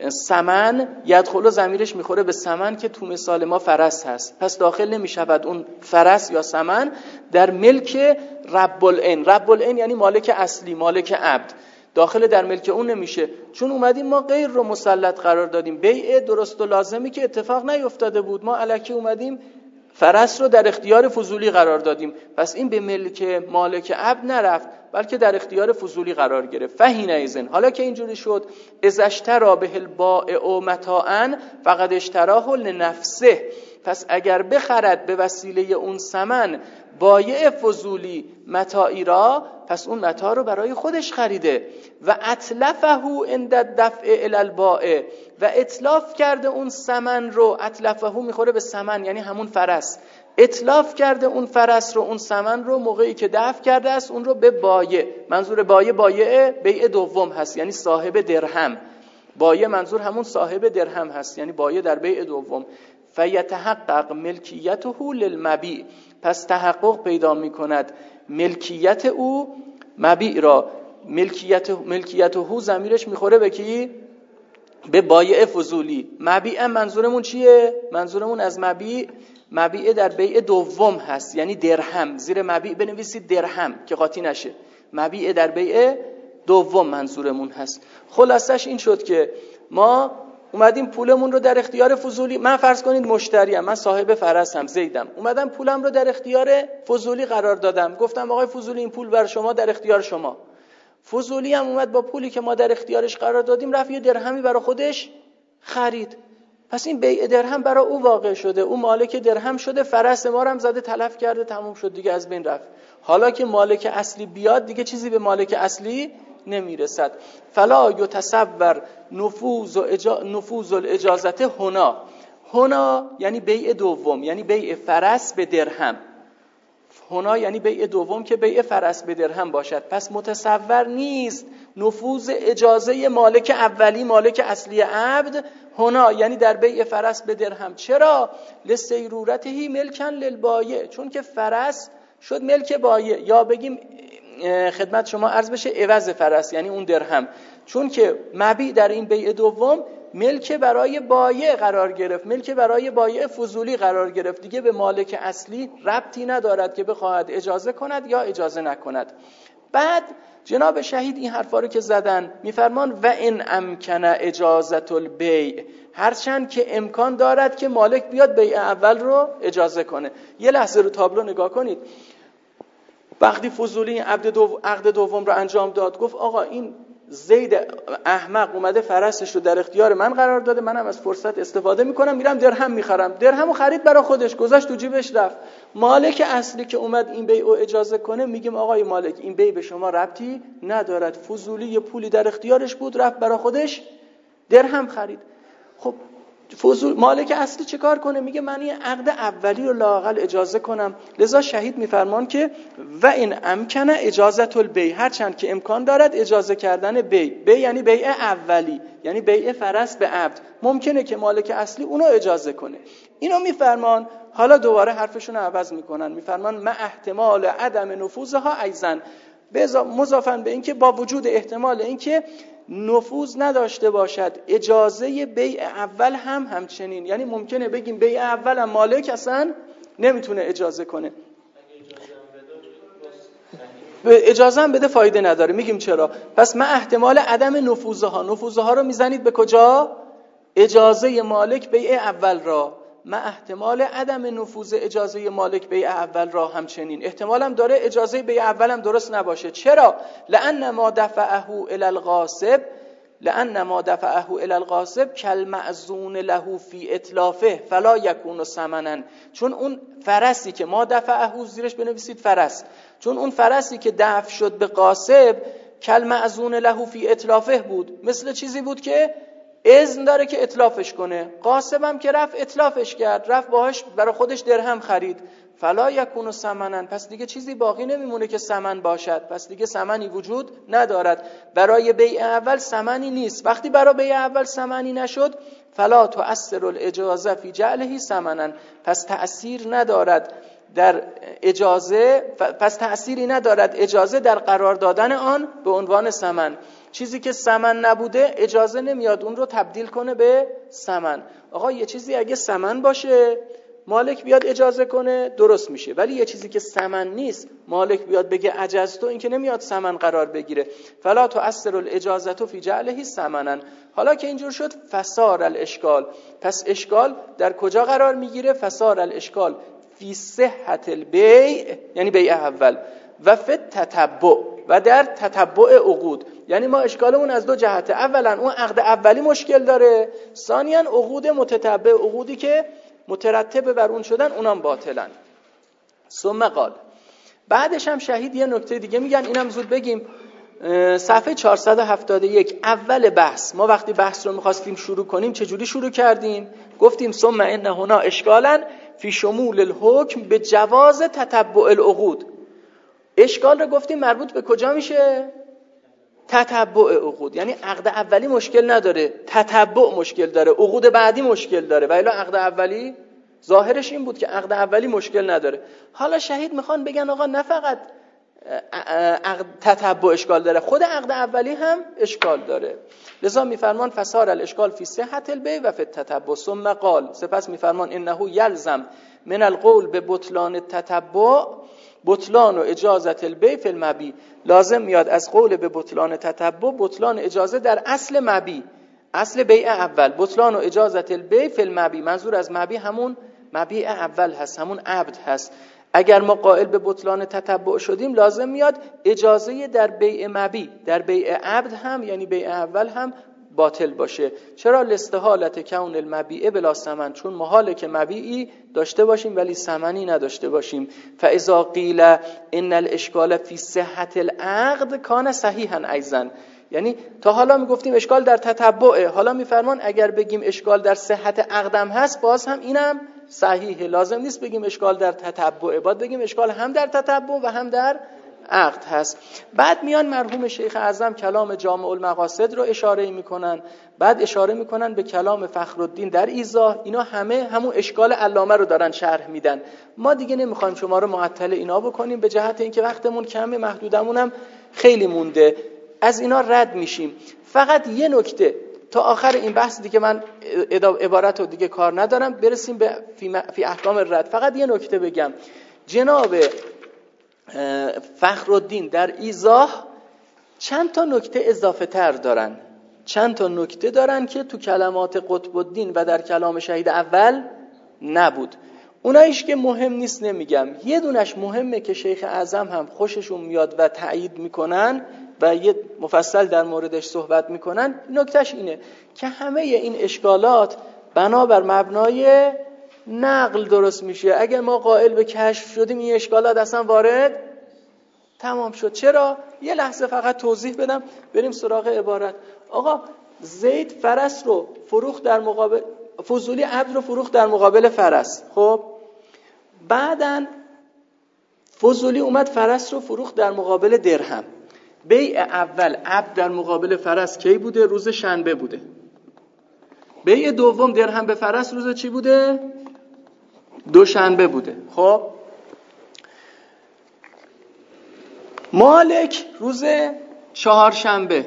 ثمن یدخل ضمیرش میخوره به ثمن که تو مثال ما فرس هست، پس داخل نمیشود اون فرس یا ثمن در ملک رب العین. رب العین یعنی مالک اصلی، مالک عبد، داخل در ملک اون نمیشه. چون اومدیم ما غیر رو مسلط قرار دادیم، بیع درست و لازمی که اتفاق نیفتاده بود، ما الکی اومدیم فرس رو در اختیار فضولی قرار دادیم، پس این به ملک مالک عبد نرفت بلکه در اختیار فضولی قرار گرفت. فحینئذ، حالا که اینجوری شد، اذا اشتری به البائع متاعا فقد اشتراه لنفسه، پس اگر بخرد به وسیله اون ثمن بایع فضولی متاعی را، پس اون متاع رو برای خودش خریده. و اتلفه عند الدفع الی البائع، و اتلاف کرده اون ثمن رو، اتلفه میخوره به ثمن یعنی همون فرس، اتلاف کرده اون فرس رو، اون ثمن رو موقعی که دفع کرده است اون رو به بایع. منظور بایع بایع بیع دوم هست، یعنی صاحب درهم. بایع منظور همون صاحب درهم هست، یعنی بایع در بیع دوم. فیتحقق ملکیته للمبیع، پس تحقق پیدا میکند ملکیت او مبیع را. ملکیت ملکیته ضمیرش میخوره به کی؟ به بایع فضولی. مبیع منظورمون چیه؟ منظورمون از مبیع، مبیع در بیع دوم هست، یعنی درهم. زیر مبیع بنویسید درهم که قاطی نشه. مبیع در بیع دوم منظورمون هست. خلاصش این شد که ما اومدیم پولمون رو در اختیار فضولی، من فرض کنید مشتریم، من صاحب فرسم، زیدم، اومدم پولم رو در اختیار فضولی قرار دادم، گفتم آقای فضولی این پول بر شما، در اختیار شما. فضولی هم اومد با پولی که ما در اختیارش قرار دادیم رفت یه درهمی برای خودش خرید. پس این بیع درهم برای او واقع شده، او مالک درهم شده، فرس ما رو هم زده تلف کرده، تموم شد دیگه، از بین رفت. حالا که مالک اصلی بیاد دیگه چیزی به مالک اصلی نمیرسد. فلا یتصور نفوذ و اجا... نفوذ الاجازته هنا. هنا یعنی بیع دوم، یعنی بیع فرس به درهم. هنا یعنی بیع دوم که بیع فرس به درهم باشد. پس متصور نیست نفوذ اجازه مالک اولی، مالک اصلی عبد، هنا یعنی در بیع فرس به درهم. چرا؟ لسیرورته ملکن للبایع، چون که فرس شد ملک بایع، یا بگیم خدمت شما عرض بشه عوض فرس، یعنی اون درهم، چون که مبیع در این بیع دوم ملک برای بایع قرار گرفت، ملک برای بایع فضولی قرار گرفت، دیگه به مالک اصلی ربطی ندارد که بخواهد اجازه کند یا اجازه نکند. بعد جناب شهید این حرفا رو که زدن میفرمان و ان امکن اجازت البیع، هرچند که امکان دارد که مالک بیاد بیع اول رو اجازه کنه. یه لحظه رو تابلو نگاه کنید. وقتی فضولی عقد دو... عقد دوم رو انجام داد، گفت آقا این زید احمق اومده فرسش رو در اختیار من قرار داده، منم از فرصت استفاده میکنم میرم درهم میخرم. درهمو خرید برای خودش، گذاشت تو جیبش رفت. مالک اصلی که اومد این بیع رو اجازه کنه میگیم آقای مالک این بیع به شما ربطی ندارد، فضولی یه پولی در اختیارش بود رفت برای خودش درهم خرید. خب فضول مالک اصلی چه کار کنه؟ میگه من این عقد اولی رو لااقل اجازه کنم. لذا شهید میفرمان که و این امکن اجازت البیع، هرچند که امکان دارد اجازه کردن بیع. بیع یعنی بیع اولی، یعنی بیع فرس به عبد، ممکنه که مالک اصلی اونو اجازه کنه. اینو میفرمان. حالا دوباره حرفشون رو عوض میکنن، میفرمان ما احتمال عدم نفوذها ایزن، مضافاً به این که با وجود احتمال این که نفوذ نداشته باشد اجازه بیع اول هم همچنین، یعنی ممکنه بگیم بیع اول هم مالک اصلا نمیتونه اجازه کنه، اجازه هم بده فایده نداره. میگیم چرا؟ پس ما احتمال عدم نفوذها، نفوذها رو میزنید به کجا؟ اجازه مالک بیع اول را. ما احتمال عدم نفوذ اجازه مالک بیع اول را همچنین، احتمال هم داره اجازه بیع اول هم درست نباشه. چرا؟ لأن ما دفعه الی الغاصب، لأن ما دفعه الی الغاصب کالمأذون له فی اتلافه فلا یکون ثمنا، چون اون فرسی که ما دفعه، زیرش بنویسید فرس، چون اون فرسی که دفع شد به غاصب کالمأذون له فی اتلافه بود، مثل چیزی بود که اذن داره که اتلافش کنه. غاصب هم که رفت اتلافش کرد، رفت باهاش برای خودش درهم خرید. فلا یکون ثمنا، پس دیگه چیزی باقی نمیمونه که ثمن باشد، پس دیگه ثمنی وجود ندارد. برای بیع اول ثمنی نیست. وقتی برای بیع اول ثمنی نشد فلا تؤثر الاجازه فی جعله ثمنا، پس تأثیر ندارد در اجازه، پس تأثیری ندارد اجازه در قرار دادن آن به عنوان ثمن. چیزی که ثمن نبوده اجازه نمیاد اون رو تبدیل کنه به ثمن. آقا یه چیزی اگه ثمن باشه مالک بیاد اجازه کنه درست میشه، ولی یه چیزی که ثمن نیست مالک بیاد بگه عجزتو، این که نمیاد ثمن قرار بگیره. فلا تؤثر الاجازه فی جعله ثمنا. حالا که اینجور شد فسار الاشکال، پس اشکال در کجا قرار میگیره؟ فسار الاشکال فی صحت البیع، یعنی بیع اول، و فی تتبع، و در تتبع عقود. یعنی ما اشکالمون از دو جهته، اولا اون عقد اولی مشکل داره، ثانیاً عقود متتبع، عقودی که مترتب بر اون شدن اونام باطلن. ثم قال، بعدش هم شهید یه نکته دیگه میگن، اینم زود بگیم. صفحه چهارصد و هفتاد و یک اول بحث، ما وقتی بحث رو میخواستیم شروع کنیم چجوری شروع کردیم؟ گفتیم ثم ان هنا اشکالا فی شمول الحکم به جواز تتبع العقود. اشکال رو گفتیم مربوط به کجا میشه؟ تتبع عقود. یعنی عقد اولی مشکل نداره، تتبع مشکل داره، عقود بعدی مشکل داره. و الا عقد اولی ظاهرش این بود که عقد اولی مشکل نداره. حالا شهید میخوان بگن آقا نه فقط عقد تتبع اشکال داره، خود عقد اولی هم اشکال داره. لذا میفرمان فسار الاشکال فی صحت البیع و فی التتبع. ثم قال، سپس میفرمان انه یلزم من القول به بطلان التتبع بطلان و اجازت البیع فی المبیع. لازم میاد از قول به بطلان تتبع بطلان اجازه در اصل مبیع، اصل بیع اول، بطلان و اجازت البیع فی المبیع. منظور از مبیع همون مبیع اول هست، همون عبد هست. اگر ما قائل به بطلان تتبع شدیم لازم میاد اجازه در بیع مبیع، در بیع عبد هم یعنی بیع اول هم باطل باشه. چرا؟ لاستحالت کون المبیع بلا ثمن، چون محاله که مبیعی داشته باشیم ولی ثمنی نداشته باشیم. فاذا قیل ان الاشکال فی صحت العقد کان صحیحا ایضا، یعنی تا حالا میگفتیم اشکال در تتبعه، حالا میفرمان اگر بگیم اشکال در صحت عقدم هست باز هم اینم صحیحه. لازم نیست بگیم اشکال در تتبعه، باید بگیم اشکال هم در تتبع و هم در عقد هست. بعد میان مرحوم شیخ اعظم کلام جامع المقاصد رو اشاره میکنن، بعد اشاره میکنن به کلام فخرالدین در ایضاح. اینا همه همون اشکال علامه رو دارن شرح میدن. ما دیگه نمیخوایم شما رو معطل اینا بکنیم، به جهت اینکه وقتمون کمه، محدودمون هم خیلی مونده، از اینا رد میشیم. فقط یه نکته تا آخر این بحث دیگه، من عبارت رو دیگه کار ندارم، برسیم به فی احکام رد. فقط یه نکته بگم، جناب فخرالدین در ایضاح چند تا نکته اضافه تر دارن، چند تا نکته دارن که تو کلمات قطب الدین و در کلام شهید اول نبود. اونایش که مهم نیست نمیگم، یه دونش مهمه که شیخ اعظم هم خوششون میاد و تایید میکنن و یه مفصل در موردش صحبت میکنن. نکتهش اینه که همه این اشکالات بنابر مبنای نقل درست میشه. اگر ما قائل به کشف شدیم این اشکالات اصلا وارد تمام شد. چرا؟ یه لحظه فقط توضیح بدم بریم سراغ عبارت. آقا زید فرس رو فروخت در مقابل، فضولی عبد رو فروخت در مقابل فرس. خب بعدن فضولی اومد فرس رو فروخت در مقابل درهم. بیع اول عبد در مقابل فرس کی بوده؟ روز شنبه بوده. بیع دوم درهم به فرس روز چی بوده؟ دوشنبه بوده. خب مالک روز چهارشنبه،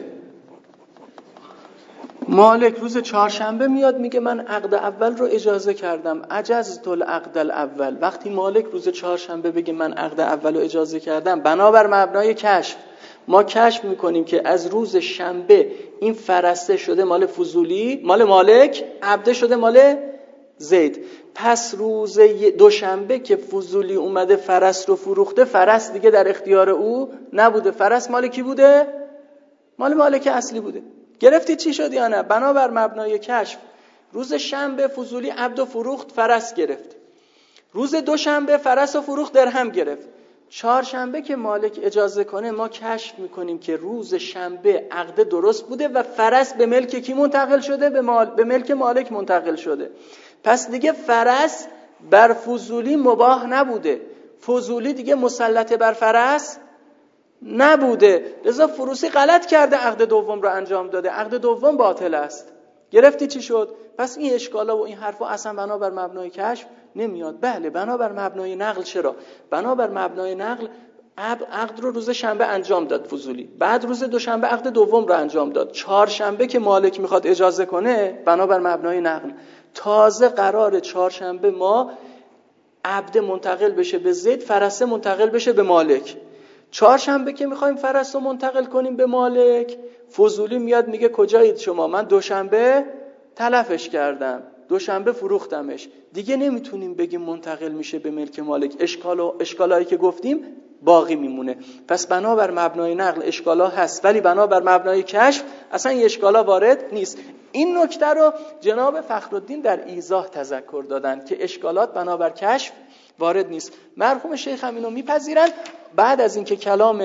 مالک روز چهارشنبه میاد میگه من عقد اول رو اجازه کردم، عجزت العقد الاول. وقتی مالک روز چهارشنبه بگه من عقد اول رو اجازه کردم، بنابر مبنای کشف ما کشف میکنیم که از روز شنبه این فرسته شده مال فضولی، مال مالک، عبده شده مال زید. پس روز دوشنبه که فضولی اومده فرس رو فروخته، فرس دیگه در اختیار او نبوده، فرس مال کی بوده؟ مال مالک اصلی بوده. گرفتید چی شد یا نه؟ بنابر مبنای کشف روز شنبه فضولی عبد و فروخت، فرس گرفت. روز دوشنبه فرس و فروخت، درهم گرفت. چهارشنبه که مالک اجازه کنه ما کشف میکنیم که روز شنبه عقد درست بوده و فرس به ملک کی منتقل شده؟ به, مال... به ملک مالک منتقل شده. پس دیگه فرس بر فضولی مباح نبوده، فضولی دیگه مسلط بر فرس نبوده. لذا فروسی غلط کرده، عقد دوم رو انجام داده، عقد دوم باطل است. گرفتی چی شد؟ پس این اشکالا و این حرفا اصلا بنابر مبنای کشف نمیاد. بله بنابر مبنای نقل. چرا؟ بنابر مبنای نقل عقد رو روز شنبه انجام داد فضولی، بعد روز دوشنبه عقد دوم رو انجام داد. چهارشنبه که مالک میخواد اجازه کنه، بنابر مبنای نقل تازه قرار چهارشنبه ما عبد منتقل بشه به زید، فرسه منتقل بشه به مالک. چهارشنبه که میخوایم فرس رو منتقل کنیم به مالک، فضولی میاد میگه کجایید شما؟ من دوشنبه تلفش کردم، دوشنبه فروختمش. دیگه نمیتونیم بگیم منتقل میشه به ملک مالک. اشکال و اشکالایی که گفتیم باقی میمونه. پس بنابر مبنای نقل اشکالا هست، ولی بنابر مبنای کشف اصلا این اشکالا وارد نیست. این نکته رو جناب فخرالدین در ایضاح تذکر دادن که اشکالات بنابر کشف وارد نیست. مرحوم شیخ هم اینو میپذیرن. بعد از اینکه کلام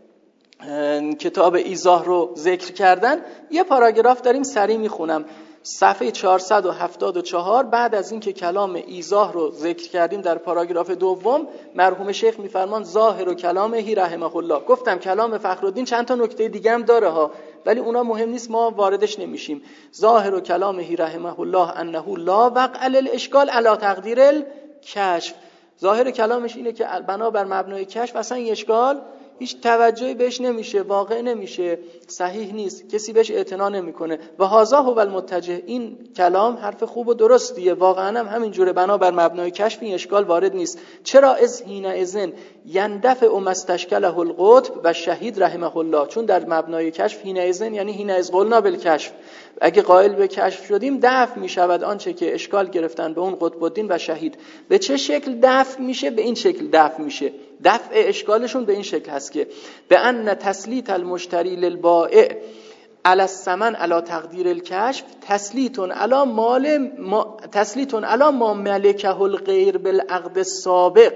کتاب ایضاح رو ذکر کردن، یه پاراگراف داریم سریع میخونم. صفحه چهارصد و هفتاد و چهار، بعد از اینکه کلام ایضاح رو ذکر کردیم در پاراگراف دوم، مرحوم شیخ میفرمان ظاهر و کلامه رحمه الله. گفتم کلام فخرالدین چند تا نکته دیگه هم داره ها، ولی اونا مهم نیست، ما واردش نمیشیم. ظاهر و کلامه رحمه الله انه لا وقع للاشکال علی تقدیر الکشف. ظاهر کلامش اینه که بنابر مبنای کشف اصلا این اشکال هیچ توجهی بهش نمیشه، واقع نمیشه، صحیح نیست، کسی بهش اعتنا نمیکنه. و هذا هو المتجه. این کلام حرف خوب و درستیه، واقعا هم همینجوره. بنابر مبنای کشف این اشکال وارد نیست. چرا؟ از حین اذن یندفع مستشکله القطب و شهید رحمه الله. چون در مبنای کشف حین اذن یعنی حین از قلنا بالکشف، اگه قائل به کشف شدیم دفع میشود آنچه که اشکال گرفتن به اون قطب الدین و شهید. به چه شکل دفع میشه؟ به این شکل دفع میشه. دفع اشکالشون به این شکل هست که به ان تسلیط المشتری للبائع علی الثمن علی تقدیر الکشف تسلیط علی مال ما تسلیط علی ما ملکه الغیر بالعقد السابق.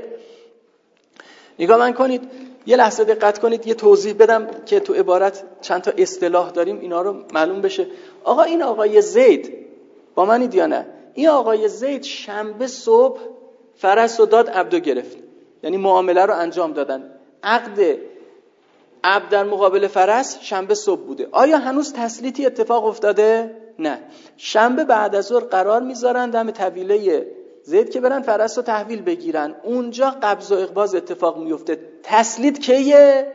نگاه من کنید، یه لحظه دقت کنید، یه توضیح بدم که تو عبارت چند تا اصطلاح داریم، اینا رو معلوم بشه. آقا این آقای زید با منید یا نه؟ این آقای زید شنبه صبح فرس رو داد، عبدو گرفت، یعنی معامله رو انجام دادن. عقد عبد در مقابل فرس شنبه صبح بوده. آیا هنوز تسلیتی اتفاق افتاده؟ نه. شنبه بعد از ظهر قرار میذارن دم طویله زید که برن فرس رو تحویل بگیرن. اونجا قبض و اقباض اتفاق میفته. تسلیت کیه؟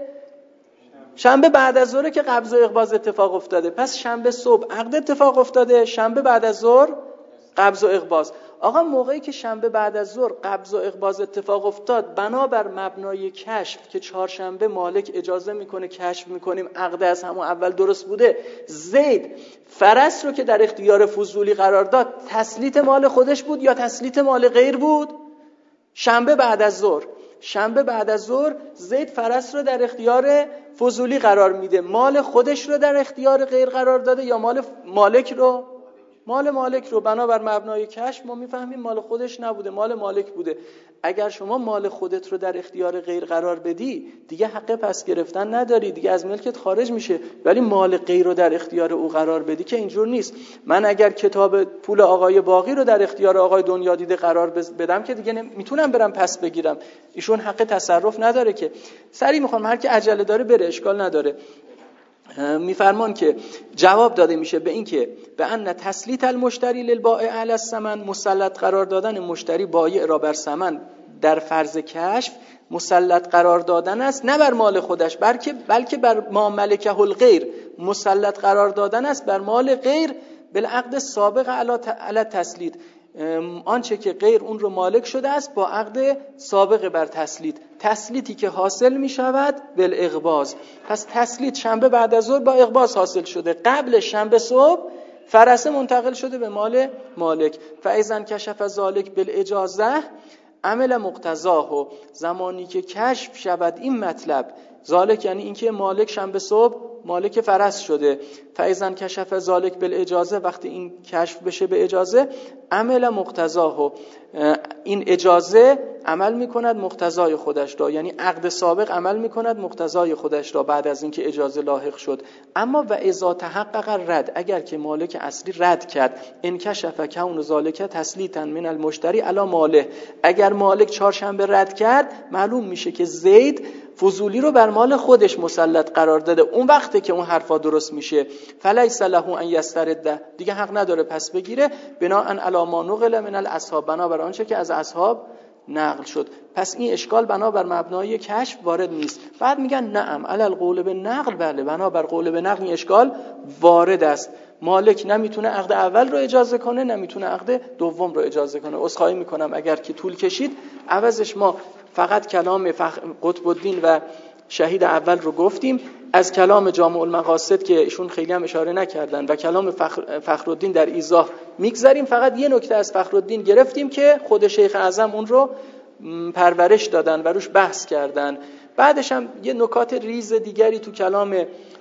شنبه بعد از ظهر که قبض و اقباض اتفاق افتاده. پس شنبه صبح عقد اتفاق افتاده، شنبه بعد از ظهر قبض و اقباض. آقا موقعی که شنبه بعد از ظهر قبض و اقباض اتفاق افتاد، بنابر مبنای کشف که چهارشنبه مالک اجازه میکنه کشف میکنیم عقد از همون اول درست بوده، زید فرس رو که در اختیار فضولی قرار داد، تسلیت مال خودش بود یا تسلیت مال غیر بود؟ شنبه بعد از ظهر شنبه بعد از ظهر زید فرس رو در اختیار فضولی قرار میده، مال خودش رو در اختیار غیر قرار داده یا مال مالک رو؟ مال مالک رو. بنابر مبنای کشف ما میفهمیم مال خودش نبوده، مال مالک بوده. اگر شما مال خودت رو در اختیار غیر قرار بدی، دیگه حق پس گرفتن نداری، دیگه از ملکت خارج میشه. ولی مال غیر رو در اختیار او قرار بدی که اینجور نیست. من اگر کتاب پول آقای باقی رو در اختیار آقای دنیا دیده قرار بدم که دیگه میتونم برم پس بگیرم، ایشون حق تصرف نداره که. سریع میخوام هر کی عجله داره بره، اشکال نداره. میفرمان که جواب داده میشه به این که به ان تسلیت المشتری للبائع علی الثمن، مسلط قرار دادن مشتری بایع را بر ثمن در فرض کشف مسلط قرار دادن است، نه بر مال خودش بلکه بلکه بر ما ملکه الغیر مسلط قرار دادن است بر مال غیر بالعقد سابق علی تسلیت، آنچه که غیر اون رو مالک شده است با عقد سابق بر تسلیت، تسلیتی که حاصل می شود بالاقباض. پس تسلیت شنبه بعد از ظهر با اقباض حاصل شده، قبل شنبه صبح فرسه منتقل شده به مال مالک. فاذا کشف ذالک بالاجازه عمل مقتضاه، زمانی که کشف شود این مطلب، ذالک یعنی اینکه مالک شنبه صبح مالک فرس شده، فاذا کشف ذالک بالاجازه، وقتی این کشف بشه به اجازه، عمل مقتضاه، این اجازه عمل میکند مقتضای خودش را، یعنی عقد سابق عمل میکند مقتضای خودش را بعد از اینکه اجازه لاحق شد. اما و اذا تحقق رد، اگر که مالک اصلی رد کرد، ان کشف کون ذالک تسلیتا من المشتری علی ماله، اگر مالک چهارشنبه رد کرد، معلوم میشه که زید فضولی رو بر مال خودش مسلط قرار داده. اون وقته که اون حرفا درست میشه. فلیس له ان یسترد، دیگه حق نداره پس بگیره، بناء علی ما نقل من الاصحاب، بنابر آنچه که از اصحاب نقل شد. پس این اشکال بنابر مبنای کشف وارد نیست. بعد میگن نعم علی القول به نقل، بله بنابر قول به نقل این اشکال وارد است. مالک نمیتونه عقد اول رو اجازه کنه، نمیتونه عقد دوم رو اجازه کنه. عذرخواهی میکنم اگر که طول کشید، عوضش ما فقط کلام فخ... قطب الدین و شهید اول رو گفتیم، از کلام جامع المقاصد که ایشون خیلی هم اشاره نکردن و کلام فخر... فخرالدین در ایضاح میگذاریم. فقط یه نکته از فخرالدین گرفتیم که خود شیخ اعظم اون رو پرورش دادن و روش بحث کردن. بعدش هم یه نکات ریز دیگری تو کلام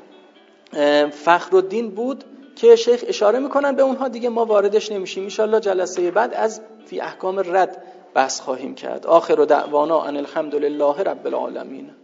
فخرالدین بود که شیخ اشاره میکنن به اونها، دیگه ما واردش نمیشیم. ان شاءالله جلسه بعد از فی احکام رد بحث خواهیم کرد. آخر دعوانا ان الحمد لله رب العالمین.